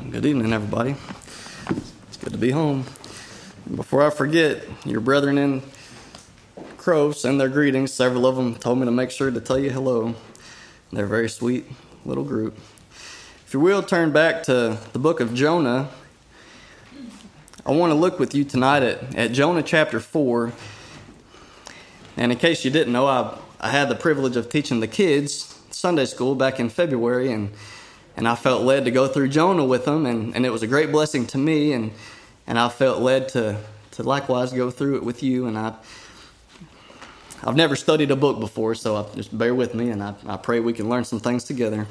Good evening, everybody. It's good to be home. Before I forget, your brethren in Crow send their greetings. Several of them told me to make sure to tell you hello. They're a very sweet little group. If you will, turn back to the book of Jonah. I want to look with you tonight at Jonah chapter 4. And in case you didn't know, I had the privilege of teaching the kids Sunday school back in February, and I felt led to go through Jonah with them, and it was a great blessing to me, and I felt led to likewise go through it with you. And I've never studied a book before, so just bear with me, and I pray we can learn some things together.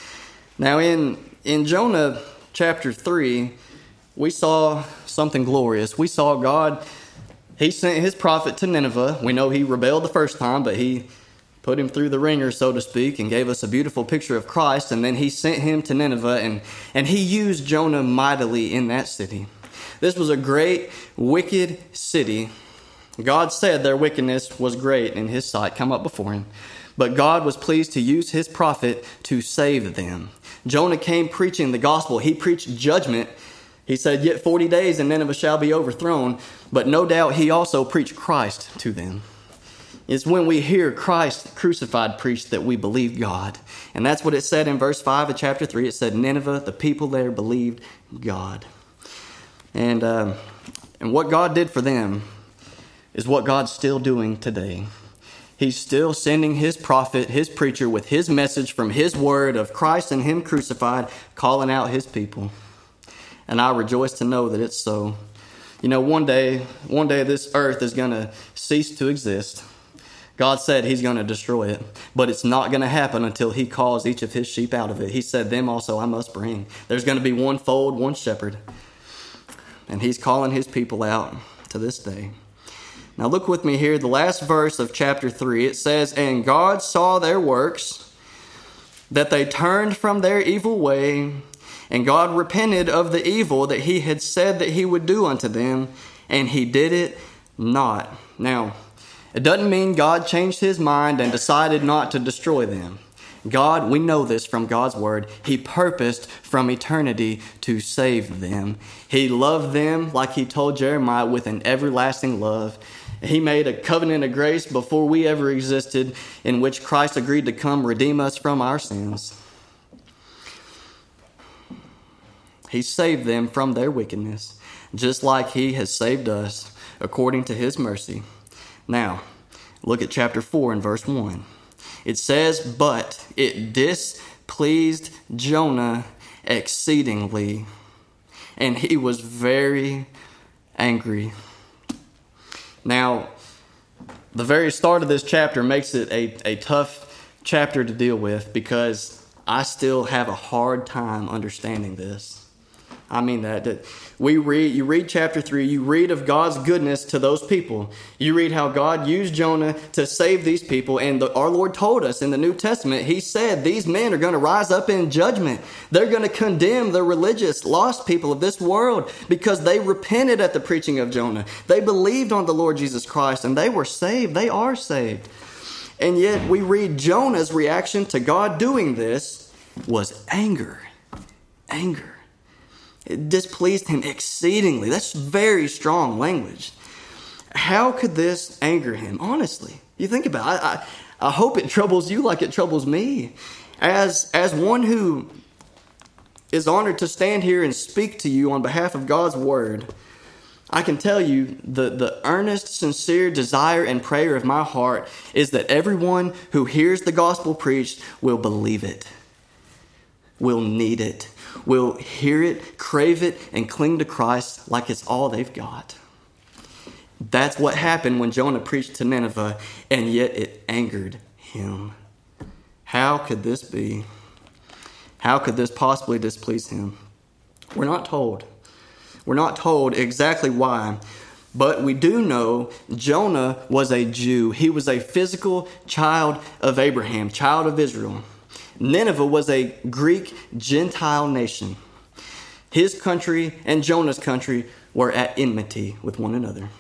Now in Jonah chapter 3, we saw something glorious. We saw God, He sent His prophet to Nineveh. We know he rebelled the first time, but He put him through the ringer, so to speak, and gave us a beautiful picture of Christ. And then He sent him to Nineveh, and He used Jonah mightily in that city. This was a great, wicked city. God said their wickedness was great in His sight, come up before Him. But God was pleased to use His prophet to save them. Jonah came preaching the gospel. He preached judgment. He said, "Yet 40 days and Nineveh shall be overthrown." But no doubt He also preached Christ to them. It's when we hear Christ crucified preached that we believe God. And that's what it said in verse 5 of chapter 3. It said, Nineveh, the people there believed God. And what God did for them is what God's still doing today. He's still sending His prophet, His preacher, with His message from His word of Christ and Him crucified, calling out His people. And I rejoice to know that it's so. You know, one day this earth is going to cease to exist. God said He's going to destroy it, but it's not going to happen until He calls each of His sheep out of it. He said, them also I must bring. There's going to be one fold, one shepherd. And He's calling His people out to this day. Now look with me here, the last verse of chapter 3. It says, and God saw their works, that they turned from their evil way, and God repented of the evil that He had said that He would do unto them, and He did it not. Now, it doesn't mean God changed His mind and decided not to destroy them. God, we know this from God's word, He purposed from eternity to save them. He loved them, like He told Jeremiah, with an everlasting love. He made a covenant of grace before we ever existed, in which Christ agreed to come redeem us from our sins. He saved them from their wickedness, just like He has saved us according to His mercy. Now, look at chapter 4 and verse 1. It says, but it displeased Jonah exceedingly, and he was very angry. Now, the very start of this chapter makes it a tough chapter to deal with, because I still have a hard time understanding this. I mean that you read chapter 3, you read of God's goodness to those people. You read how God used Jonah to save these people. And our Lord told us in the New Testament, He said these men are going to rise up in judgment. They're going to condemn the religious, lost people of this world because they repented at the preaching of Jonah. They believed on the Lord Jesus Christ and they were saved. They are saved. And yet we read Jonah's reaction to God doing this was anger. Anger. It displeased him exceedingly. That's very strong language. How could this anger him? Honestly, you think about it. I hope it troubles you like it troubles me. As one who is honored to stand here and speak to you on behalf of God's word, I can tell you the earnest, sincere desire and prayer of my heart is that everyone who hears the gospel preached will believe it, will need it, will hear it, crave it, and cling to Christ like it's all they've got. That's what happened when Jonah preached to Nineveh, and yet it angered him. How could this be? How could this possibly displease Him? We're not told. We're not told exactly why, but we do know Jonah was a Jew. He was a physical child of Abraham, child of Israel. Nineveh was a Greek Gentile nation. His country and Jonah's country were at enmity with one another.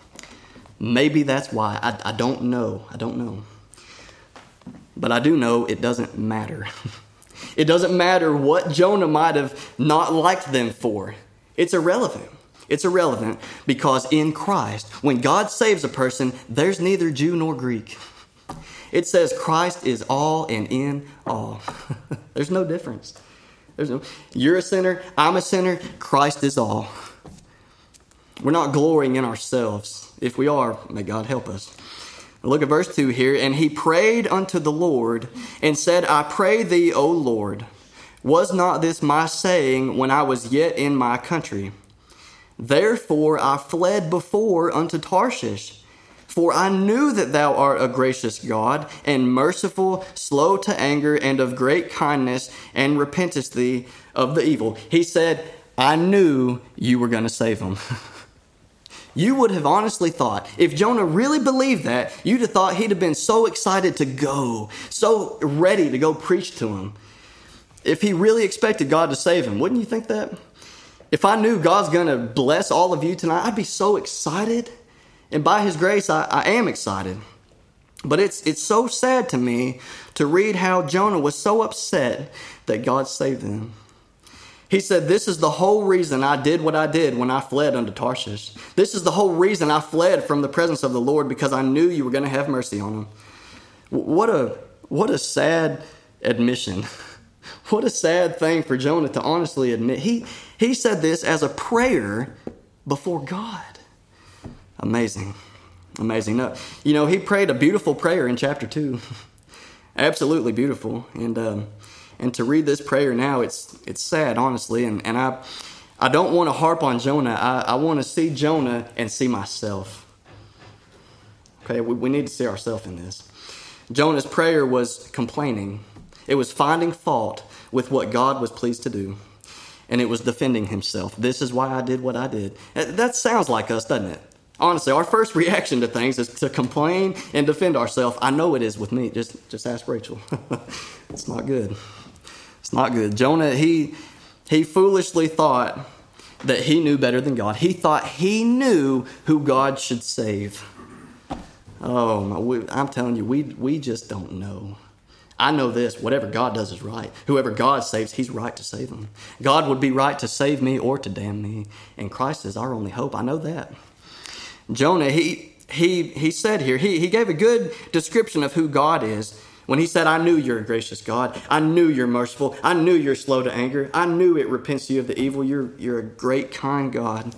Maybe that's why. I don't know. But I do know it doesn't matter. It doesn't matter what Jonah might have not liked them for. It's irrelevant. It's irrelevant because in Christ, when God saves a person, there's neither Jew nor Greek. It says Christ is all and in all. There's no difference. You're a sinner, I'm a sinner, Christ is all. We're not glorying in ourselves. If we are, may God help us. Look at verse 2 here. And he prayed unto the Lord and said, I pray thee, O Lord, was not this my saying when I was yet in my country? Therefore I fled before unto Tarshish, for I knew that thou art a gracious God, and merciful, slow to anger, and of great kindness, and repentest thee of the evil. He said, I knew you were going to save him. You would have honestly thought, if Jonah really believed that, you'd have thought he'd have been so excited to go, so ready to go preach to him. If he really expected God to save him, wouldn't you think that? If I knew God's going to bless all of you tonight, I'd be so excited. And by his grace, I am excited. But it's so sad to me to read how Jonah was so upset that God saved them. He said, this is the whole reason I did what I did when I fled unto Tarshish. This is the whole reason I fled from the presence of the Lord, because I knew you were going to have mercy on him. What a sad admission. What a sad thing for Jonah to honestly admit. He said this as a prayer before God. Amazing. Amazing. No, he prayed a beautiful prayer in chapter 2. Absolutely beautiful. And to read this prayer now, it's sad, honestly. And I don't want to harp on Jonah. I want to see Jonah and see myself. Okay, we need to see ourselves in this. Jonah's prayer was complaining. It was finding fault with what God was pleased to do. And it was defending himself. This is why I did what I did. That sounds like us, doesn't it? Honestly, our first reaction to things is to complain and defend ourselves. I know it is with me. Just ask Rachel. It's not good. It's not good. Jonah, he foolishly thought that he knew better than God. He thought he knew who God should save. Oh, I'm telling you, we just don't know. I know this, whatever God does is right. Whoever God saves, he's right to save them. God would be right to save me or to damn me. And Christ is our only hope. I know that. Jonah, he said here, he gave a good description of who God is when he said, I knew you're a gracious God. I knew you're merciful. I knew you're slow to anger. I knew it repents you of the evil. You're a great, kind God.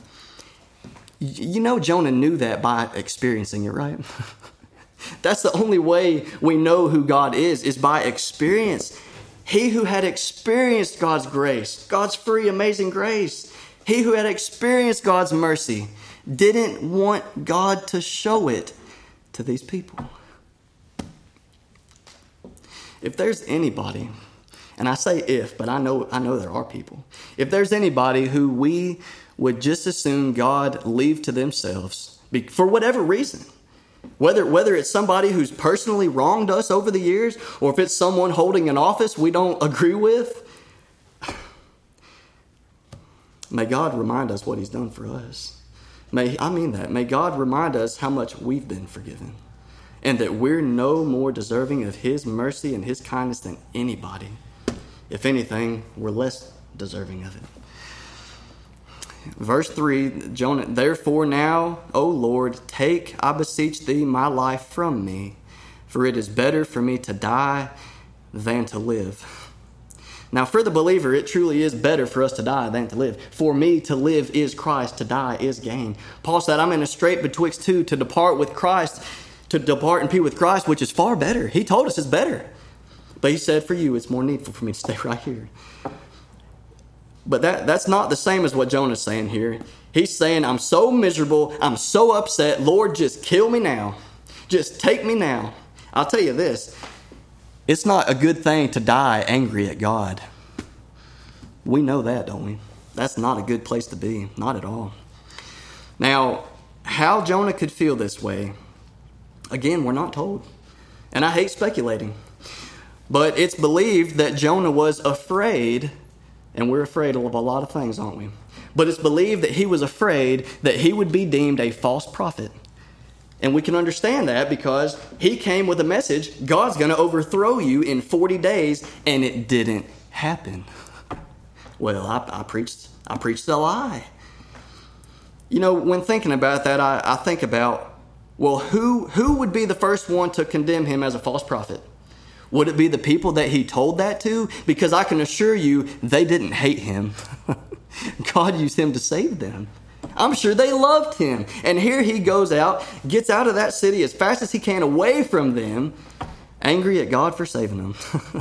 Jonah knew that by experiencing it, right? That's the only way we know who God is by experience. He who had experienced God's grace, God's free, amazing grace, he who had experienced God's mercy, didn't want God to show it to these people. If there's anybody, and I say if, but I know there are people. If there's anybody who we would just as soon God leave to themselves, for whatever reason, whether it's somebody who's personally wronged us over the years, or if it's someone holding an office we don't agree with, may God remind us what he's done for us. May God remind us how much we've been forgiven, and that we're no more deserving of his mercy and his kindness than anybody. If anything, we're less deserving of it. Verse 3, Jonah, therefore now, O Lord, take, I beseech thee, my life from me, for it is better for me to die than to live. Now, for the believer, it truly is better for us to die than to live. For me, to live is Christ, to die is gain. Paul said, I'm in a strait betwixt two, to depart with Christ, to depart and be with Christ, which is far better. He told us it's better. But he said, for you, it's more needful for me to stay right here. But that's not the same as what Jonah's saying here. He's saying, I'm so miserable. I'm so upset. Lord, just kill me now. Just take me now. I'll tell you this. It's not a good thing to die angry at God. We know that, don't we? That's not a good place to be. Not at all. Now, how Jonah could feel this way, again, we're not told. And I hate speculating. But it's believed that Jonah was afraid. And we're afraid of a lot of things, aren't we? But it's believed that he was afraid that he would be deemed a false prophet. And we can understand that because he came with a message, God's going to overthrow you in 40 days, and it didn't happen. Well, I preached a lie. You know, when thinking about that, I think about, well, who would be the first one to condemn him as a false prophet? Would it be the people that he told that to? Because I can assure you, they didn't hate him. God used him to save them. I'm sure they loved him. And here he goes out, gets out of that city as fast as he can, away from them, angry at God for saving them.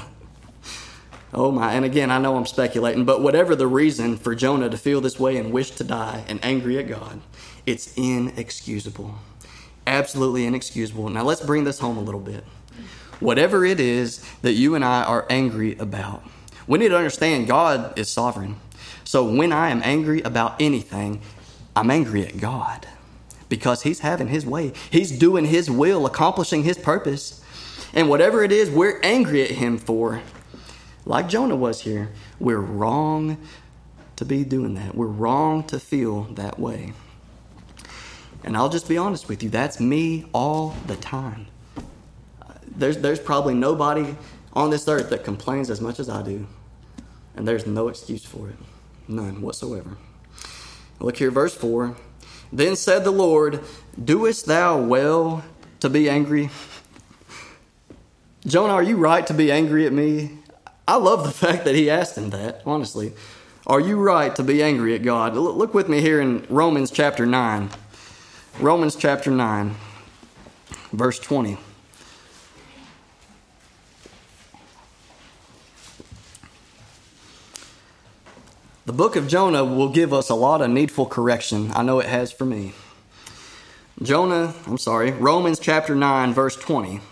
Oh my, and again, I know I'm speculating, but whatever the reason for Jonah to feel this way and wish to die and angry at God, it's inexcusable. Absolutely inexcusable. Now let's bring this home a little bit. Whatever it is that you and I are angry about, we need to understand God is sovereign. So when I am angry about anything, I'm angry at God because he's having his way. He's doing his will, accomplishing his purpose. And whatever it is we're angry at him for, like Jonah was here, we're wrong to be doing that. We're wrong to feel that way. And I'll just be honest with you, that's me all the time. There's probably nobody on this earth that complains as much as I do. And there's no excuse for it. None whatsoever. Look here, verse 4. Then said the Lord, doest thou well to be angry? Jonah, are you right to be angry at me? I love the fact that he asked him that, honestly. Are you right to be angry at God? Look with me here in Romans chapter 9. Romans chapter 9, verse 20. The book of Jonah will give us a lot of needful correction. I know it has for me. Romans chapter 9, verse 20.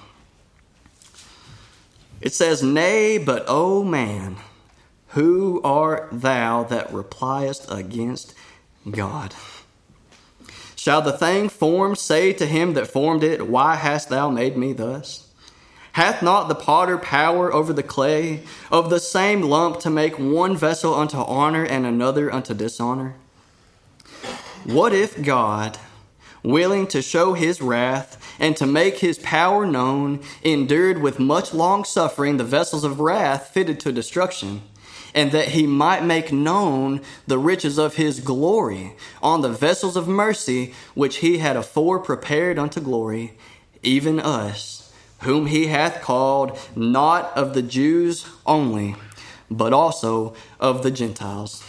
It says, Nay, but O man, who art thou that repliest against God? Shall the thing formed say to him that formed it, Why hast thou made me thus? Hath not the potter power over the clay, of the same lump to make one vessel unto honor and another unto dishonor? What if God, willing to show his wrath and to make his power known, endured with much long suffering the vessels of wrath fitted to destruction, and that he might make known the riches of his glory on the vessels of mercy which he had afore prepared unto glory, even us, whom he hath called, not of the Jews only, but also of the Gentiles.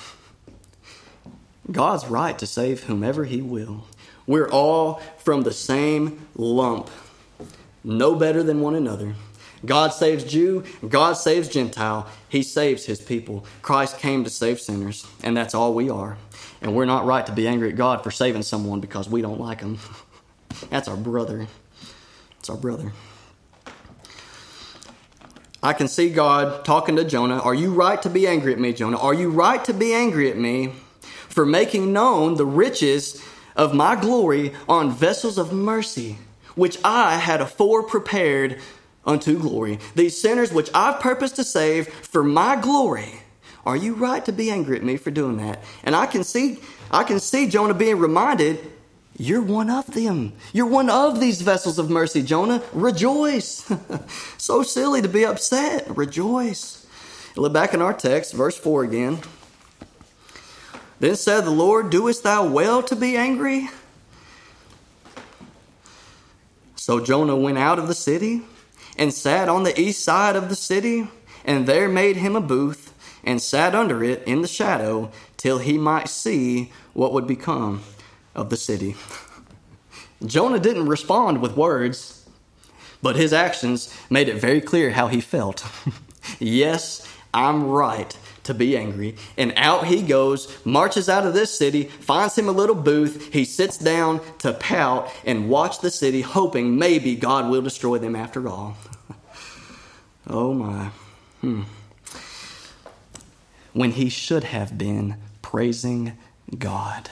God's right to save whomever he will. We're all from the same lump, no better than one another. God saves Jew, God saves Gentile. He saves his people. Christ came to save sinners, and that's all we are. And we're not right to be angry at God for saving someone because we don't like him. That's our brother. It's our brother. I can see God talking to Jonah. Are you right to be angry at me, Jonah? Are you right to be angry at me for making known the riches of my glory on vessels of mercy, which I had afore prepared unto glory? These sinners which I've purposed to save for my glory. Are you right to be angry at me for doing that? And I can see Jonah being reminded, you're one of them. You're one of these vessels of mercy, Jonah. Rejoice. So silly to be upset. Rejoice. Look back in our text, verse 4 again. Then said the Lord, doest thou well to be angry? So Jonah went out of the city and sat on the east side of the city, and there made him a booth, and sat under it in the shadow, till he might see what would become of the city. Jonah didn't respond with words, but his actions made it very clear how he felt. Yes, I'm right to be angry. And out he goes, marches out of this city, finds him a little booth. He sits down to pout and watch the city, hoping maybe God will destroy them after all. Oh my. When he should have been praising God.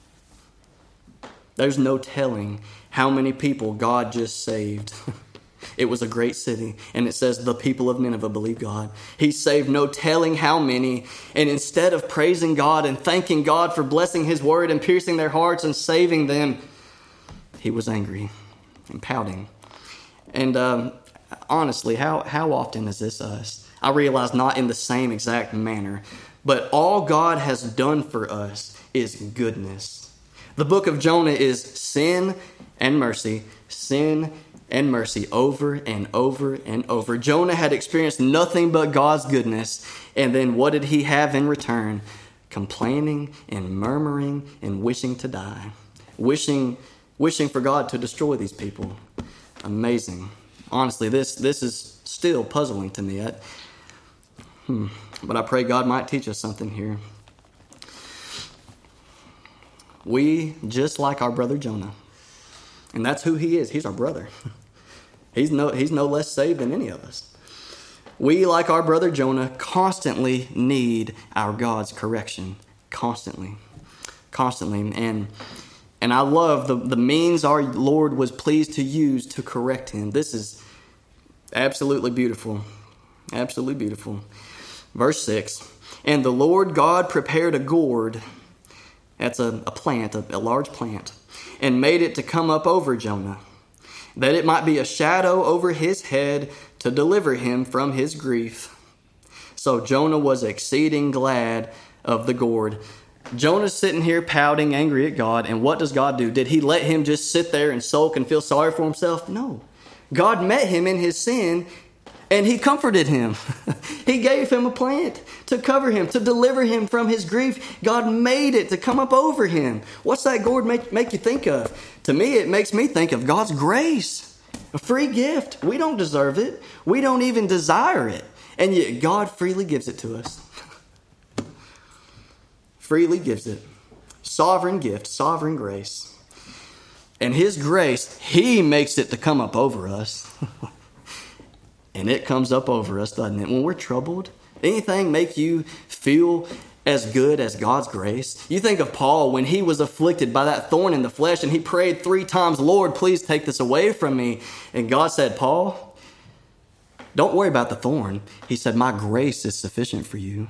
There's no telling how many people God just saved. It was a great city. And it says the people of Nineveh believed God. He saved no telling how many. And instead of praising God and thanking God for blessing his word and piercing their hearts and saving them, he was angry and pouting. And honestly, how often is this us? I realize not in the same exact manner, but all God has done for us is goodness. The book of Jonah is sin and mercy, over and over and over. Jonah had experienced nothing but God's goodness. And then what did he have in return? Complaining and murmuring and wishing to die. Wishing for God to destroy these people. Amazing. Honestly, this is still puzzling to me. But I pray God might teach us something here. We, just like our brother Jonah, and that's who he is. He's our brother. He's no less saved than any of us. We, like our brother Jonah, constantly need our God's correction. Constantly. And I love the means our Lord was pleased to use to correct him. This is absolutely beautiful. Absolutely beautiful. Verse 6. And the Lord God prepared a gourd. That's a plant, a large plant. And made it to come up over Jonah, that it might be a shadow over his head to deliver him from his grief. So Jonah was exceeding glad of the gourd. Jonah's sitting here pouting, angry at God. And what does God do? Did he let him just sit there and sulk and feel sorry for himself? No. God met him in his sin and he comforted him. He gave him a plant to cover him, to deliver him from his grief. God made it to come up over him. What's that gourd make you think of? To me, it makes me think of God's grace. A free gift. We don't deserve it. We don't even desire it. And yet God freely gives it to us. Freely gives it. Sovereign gift, sovereign grace. And his grace, he makes it to come up over us. And it comes up over us, doesn't it? When we're troubled, anything make you feel as good as God's grace? You think of Paul when he was afflicted by that thorn in the flesh and he prayed 3 times, Lord, please take this away from me. And God said, Paul, don't worry about the thorn. He said, my grace is sufficient for you.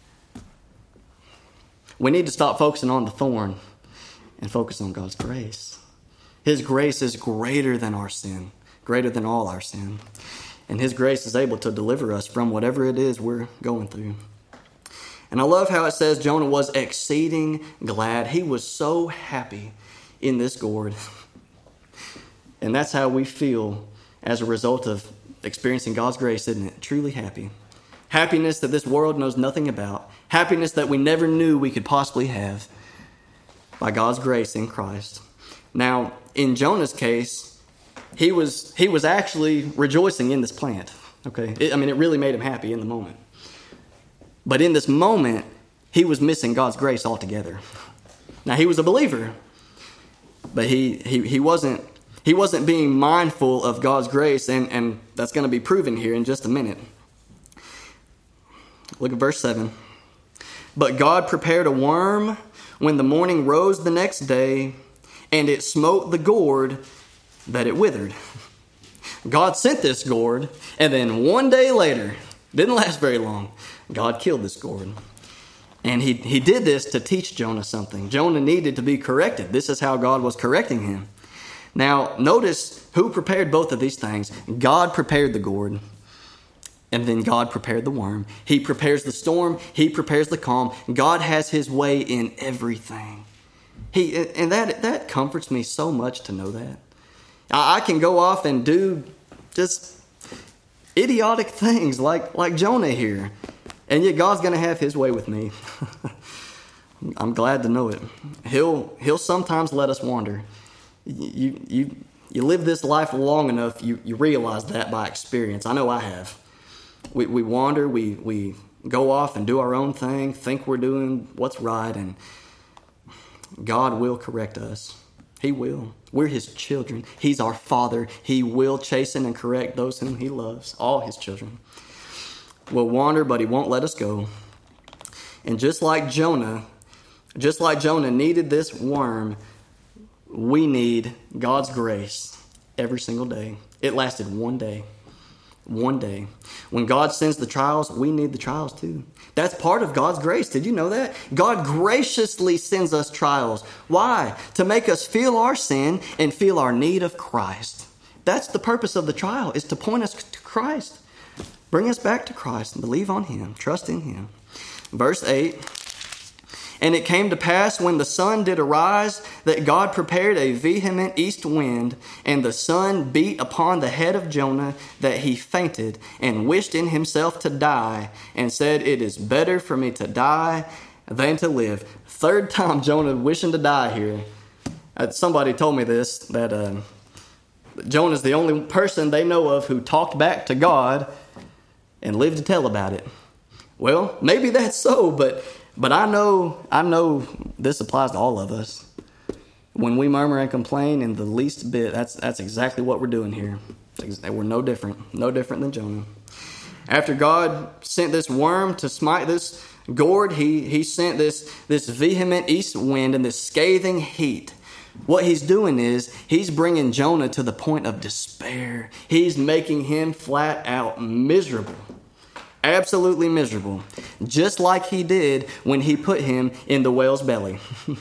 We need to stop focusing on the thorn and focus on God's grace. His grace is greater than our sin, greater than all our sin. And his grace is able to deliver us from whatever it is we're going through. And I love how it says Jonah was exceeding glad. He was so happy in this gourd. And that's how we feel as a result of experiencing God's grace, isn't it? Truly happy. Happiness that this world knows nothing about. Happiness that we never knew we could possibly have by God's grace in Christ. Now, in Jonah's case, he was actually rejoicing in this plant. Okay, it really made him happy in the moment. But in this moment, he was missing God's grace altogether. Now, he was a believer, but he wasn't being mindful of God's grace, and that's going to be proven here in just a minute. Look at verse 7. But God prepared a worm when the morning rose the next day, and it smote the gourd that it withered. God sent this gourd, and then one day later, didn't last very long, God killed this gourd. And he did this to teach Jonah something. Jonah needed to be corrected. This is how God was correcting him. Now, notice who prepared both of these things. God prepared the gourd, and then God prepared the worm. He prepares the storm. He prepares the calm. God has his way in everything. And that comforts me so much to know that. I can go off and do just idiotic things like Jonah here. And yet God's going to have his way with me. I'm glad to know it. He'll sometimes let us wander. You live this life long enough, you realize that by experience. I know I have. We wander, we go off and do our own thing, think we're doing what's right, and God will correct us. He will. We're his children. He's our Father. He will chasten and correct those whom he loves, all his children. We'll wander, but he won't let us go. And just like Jonah needed this worm, we need God's grace every single day. It lasted one day. One day. When God sends the trials, we need the trials too. That's part of God's grace. Did you know that? God graciously sends us trials. Why? To make us feel our sin and feel our need of Christ. That's the purpose of the trial, is to point us to Christ. Bring us back to Christ and believe on Him. Trust in Him. Verse 8. And it came to pass when the sun did arise that God prepared a vehement east wind, and the sun beat upon the head of Jonah, that he fainted and wished in himself to die, and said, It is better for me to die than to live. Third time Jonah wishing to die here. Somebody told me this, that Jonah's the only person they know of who talked back to God and lived to tell about it. Well, maybe that's so, but I know this applies to all of us. When we murmur and complain in the least bit, that's exactly what we're doing here. We're no different than Jonah. After God sent this worm to smite this gourd, he sent this vehement east wind and this scathing heat. What he's doing is he's bringing Jonah to the point of despair. He's making him flat out miserable. Absolutely miserable. Just like he did when he put him in the whale's belly.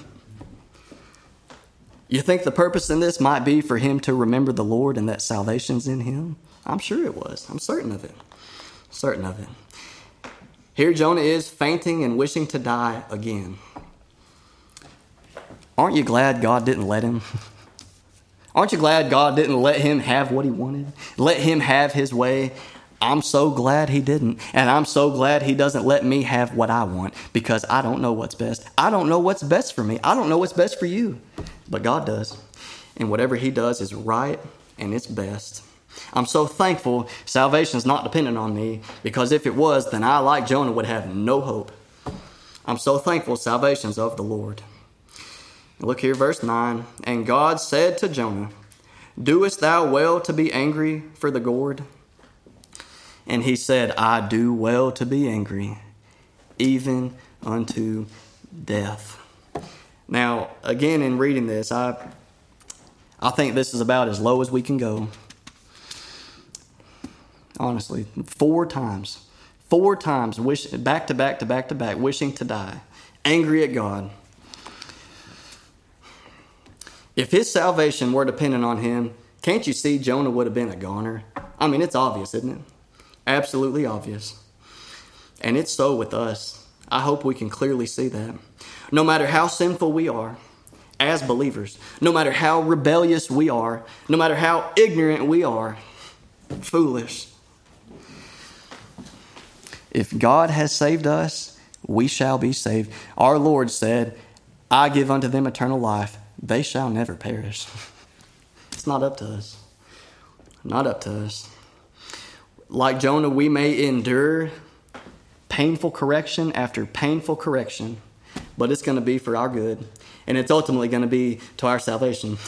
You think the purpose in this might be for him to remember the Lord and that salvation's in him? I'm sure it was. I'm certain of it. Here Jonah is fainting and wishing to die again. Aren't you glad God didn't let him? Aren't you glad God didn't let him have what he wanted? Let him have his way? I'm so glad he didn't. And I'm so glad he doesn't let me have what I want, because I don't know what's best. I don't know what's best for me. I don't know what's best for you. But God does. And whatever he does is right and it's best. I'm so thankful salvation's not dependent on me, because if it was, then I, like Jonah, would have no hope. I'm so thankful salvation's of the Lord. Look here, verse 9. And God said to Jonah, Doest thou well to be angry for the gourd? And he said, I do well to be angry, even unto death. Now, again, in reading this, I think this is about as low as we can go. Honestly, 4 times, back to back, wishing to die, angry at God. If his salvation were dependent on him, can't you see Jonah would have been a goner? I mean, it's obvious, isn't it? Absolutely obvious. And it's so with us. I hope we can clearly see that. No matter how sinful we are as believers, no matter how rebellious we are, no matter how ignorant we are, foolish. If God has saved us, we shall be saved. Our Lord said, I give unto them eternal life. They shall never perish. It's not up to us. Not up to us. Like Jonah, we may endure painful correction after painful correction, but it's going to be for our good, and it's ultimately going to be to our salvation.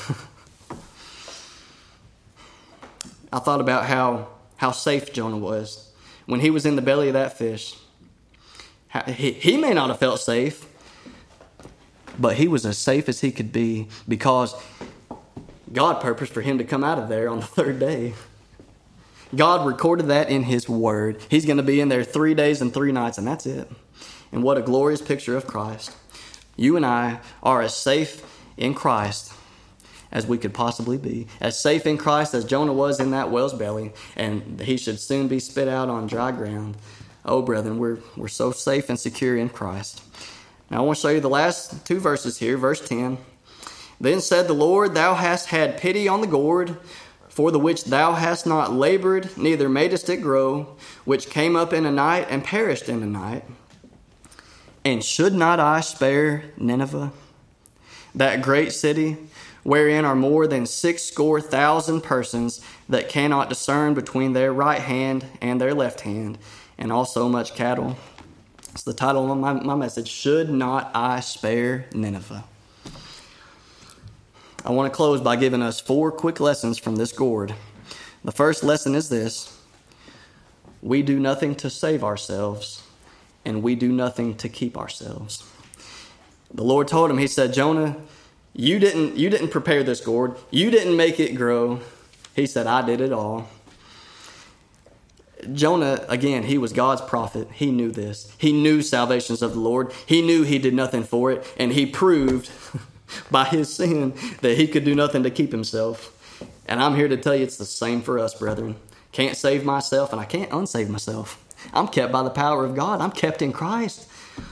I thought about how safe Jonah was when he was in the belly of that fish. He may not have felt safe, but he was as safe as he could be, because God purposed for him to come out of there on the 3rd day. God recorded that in his word. He's going to be in there 3 days and 3 nights, and that's it. And what a glorious picture of Christ. You and I are as safe in Christ as we could possibly be. As safe in Christ as Jonah was in that whale's belly, and he should soon be spit out on dry ground. Oh, brethren, we're so safe and secure in Christ. Now I want to show you the last 2 verses here. Verse 10. Then said the Lord, Thou hast had pity on the gourd, for the which thou hast not labored, neither madest it grow, which came up in a night and perished in a night. And should not I spare Nineveh, that great city, wherein are more than 60,000 persons that cannot discern between their right hand and their left hand, and also much cattle? It's the title of my message, Should Not I Spare Nineveh? I want to close by giving us 4 quick lessons from this gourd. The first lesson is this: we do nothing to save ourselves, and we do nothing to keep ourselves. The Lord told him, he said, Jonah, you didn't prepare this gourd. You didn't make it grow. He said, I did it all. Jonah, again, he was God's prophet. He knew this. He knew salvations of the Lord. He knew he did nothing for it. And he proved by his sin that he could do nothing to keep himself. And I'm here to tell you it's the same for us, brethren. Can't save myself, and I can't unsave myself. I'm kept by the power of God. I'm kept in Christ.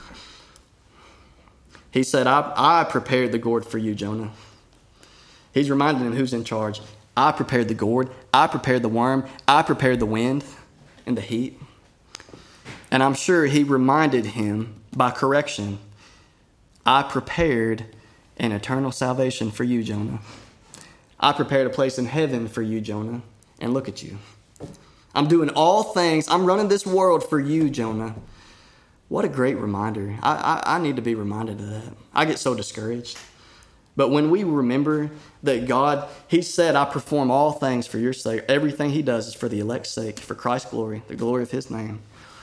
He said, I prepared the gourd for you, Jonah. He's reminding him who's in charge. I prepared the gourd. I prepared the worm. I prepared the wind and the heat. And I'm sure he reminded him by correction, I prepared an eternal salvation for you, Jonah. I prepared a place in heaven for you, Jonah. And look at you. I'm doing all things. I'm running this world for you, Jonah. What a great reminder. I need to be reminded of that. I get so discouraged. But when we remember that God, he said, I perform all things for your sake. Everything he does is for the elect's sake, for Christ's glory, the glory of his name.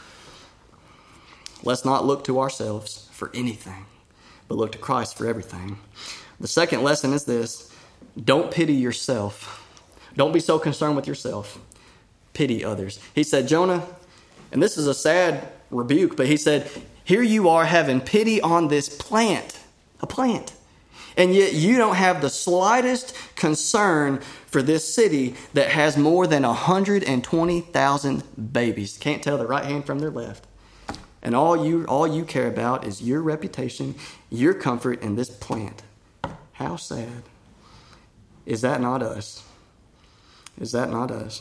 Let's not look to ourselves for anything, but look to Christ for everything. The second lesson is this. Don't pity yourself. Don't be so concerned with yourself. Pity others. He said, Jonah, and this is a sad rebuke, but he said, here you are having pity on this plant, a plant. And yet you don't have the slightest concern for this city that has more than 120,000 babies. Can't tell their right hand from their left. And all you care about is your reputation, your comfort in this plant. How sad. Is that not us? Is that not us?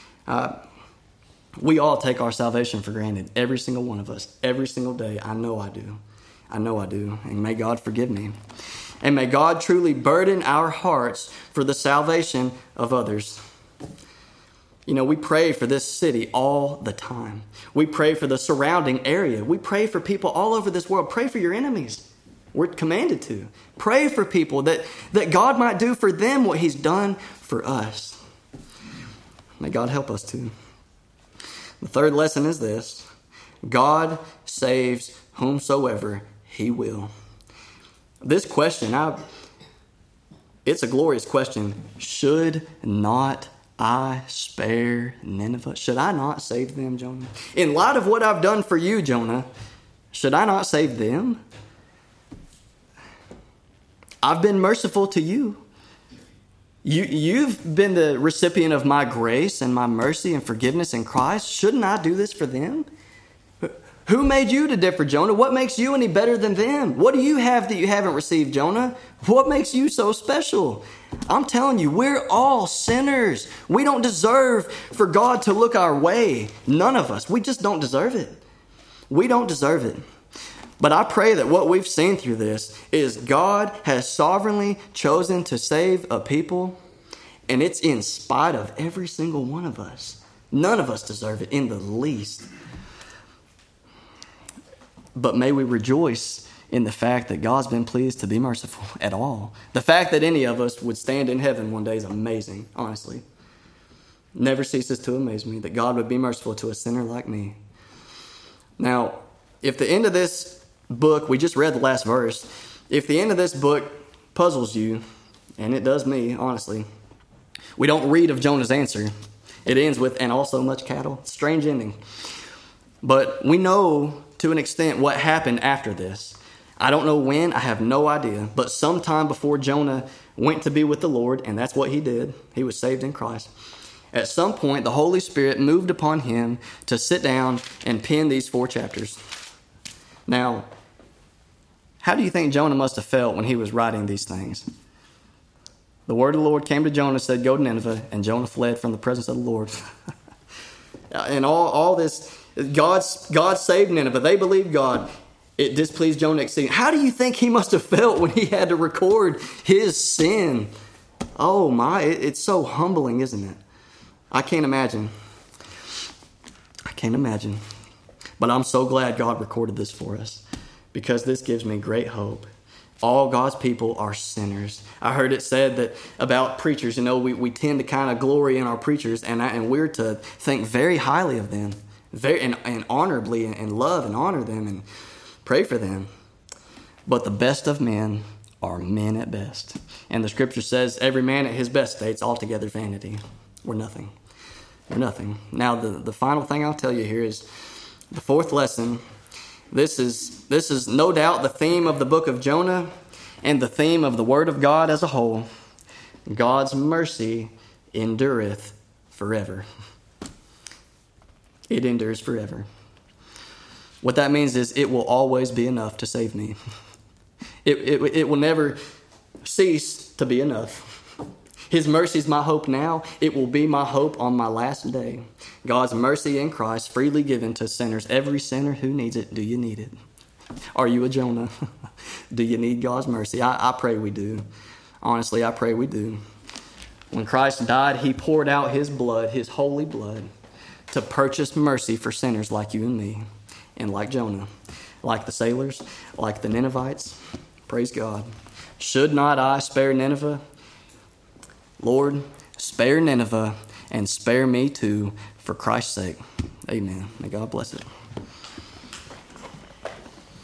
We all take our salvation for granted. Every single one of us. Every single day. I know I do. I know I do. And may God forgive me. And may God truly burden our hearts for the salvation of others. You know, we pray for this city all the time. We pray for the surrounding area. We pray for people all over this world. Pray for your enemies. We're commanded to. Pray for people that God might do for them what he's done for us. May God help us too. The third lesson is this. God saves whomsoever he will. This question, it's a glorious question. Should not I spare Nineveh? Should I not save them, Jonah? In light of what I've done for you, Jonah, should I not save them? I've been merciful to you. You've been the recipient of my grace and my mercy and forgiveness in Christ. Shouldn't I do this for them? Who made you to differ, Jonah? What makes you any better than them? What do you have that you haven't received, Jonah? What makes you so special? I'm telling you, we're all sinners. We don't deserve for God to look our way. None of us. We just don't deserve it. We don't deserve it. But I pray that what we've seen through this is God has sovereignly chosen to save a people, and it's in spite of every single one of us. None of us deserve it in the least. But may we rejoice in the fact that God's been pleased to be merciful at all. The fact that any of us would stand in heaven one day is amazing, honestly. Never ceases to amaze me that God would be merciful to a sinner like me. Now, if the end of this book, we just read the last verse, if the end of this book puzzles you, and it does me, honestly, we don't read of Jonah's answer. It ends with, and also much cattle. Strange ending. But we know to an extent what happened after this. I don't know when, I have no idea, but sometime before Jonah went to be with the Lord, and that's what he did, he was saved in Christ. At some point, the Holy Spirit moved upon him to sit down and pen these 4 chapters. Now, how do you think Jonah must have felt when he was writing these things? The word of the Lord came to Jonah, said, go to Nineveh, and Jonah fled from the presence of the Lord. And all this, God saved Nineveh. They believed God. It displeased Jonah exceedingly. How do you think he must have felt when he had to record his sin? Oh my, it's so humbling, isn't it? I can't imagine. But I'm so glad God recorded this for us, because this gives me great hope. All God's people are sinners. I heard it said that about preachers, we tend to kind of glory in our preachers, and we're to think very highly of them, and honorably, and love and honor them and pray for them. But the best of men are men at best. And the scripture says every man at his best state's altogether vanity. We're nothing. We're nothing. Now, the final thing I'll tell you here is the fourth lesson. This is no doubt the theme of the book of Jonah and the theme of the Word of God as a whole. God's mercy endureth forever. It endures forever. What that means is it will always be enough to save me. It will never cease to be enough. His mercy is my hope now. It will be my hope on my last day. God's mercy in Christ freely given to sinners. Every sinner who needs it. Do you need it? Are you a Jonah? Do you need God's mercy? I pray we do. Honestly, I pray we do. When Christ died, he poured out his blood, his holy blood, to purchase mercy for sinners like you and me, and like Jonah, like the sailors, like the Ninevites. Praise God. Should not I spare Nineveh? Lord, spare Nineveh and spare me too, for Christ's sake. Amen. May God bless it.